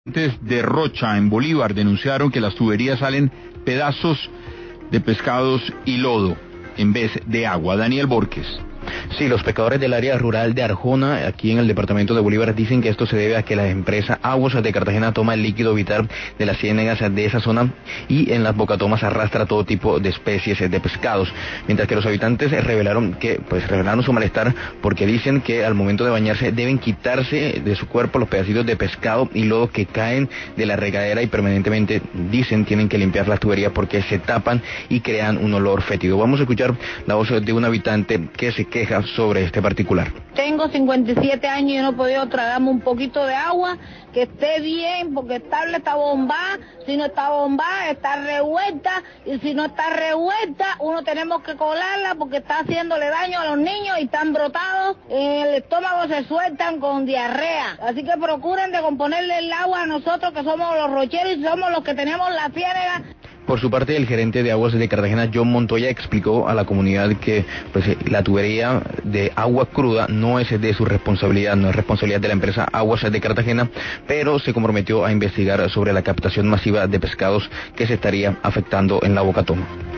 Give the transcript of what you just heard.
De Rocha, en Bolívar, denunciaron que las tuberías salen pedazos de pescados y lodo en vez de agua. Daniel Borges. Sí, los pescadores del área rural de Arjona, aquí en el departamento de Bolívar, dicen que esto se debe a que la empresa Aguas de Cartagena toma el líquido vital de las ciénegas de esa zona y en las bocatomas arrastra todo tipo de especies de pescados, mientras que los habitantes revelaron su malestar porque dicen que al momento de bañarse deben quitarse de su cuerpo los pedacitos de pescado y lodo que caen de la regadera y permanentemente tienen que limpiar las tuberías porque se tapan y crean un olor fétido. Vamos a escuchar la voz de un habitante que se queja sobre este particular. Tengo 57 años y no he podido tragarme un poquito de agua que esté bien, porque estable está bombada, si no está bombada está revuelta, y si no está revuelta uno tenemos que colarla porque está haciéndole daño a los niños y están brotados, en el estómago se sueltan con diarrea, así que procuren de componerle el agua a nosotros que somos los rocheros y somos los que tenemos la ciénaga. Por su parte, el gerente de Aguas de Cartagena, John Montoya, explicó a la comunidad que la tubería de agua cruda no es de su responsabilidad, no es responsabilidad de la empresa Aguas de Cartagena, pero se comprometió a investigar sobre la captación masiva de pescados que se estaría afectando en la bocatoma.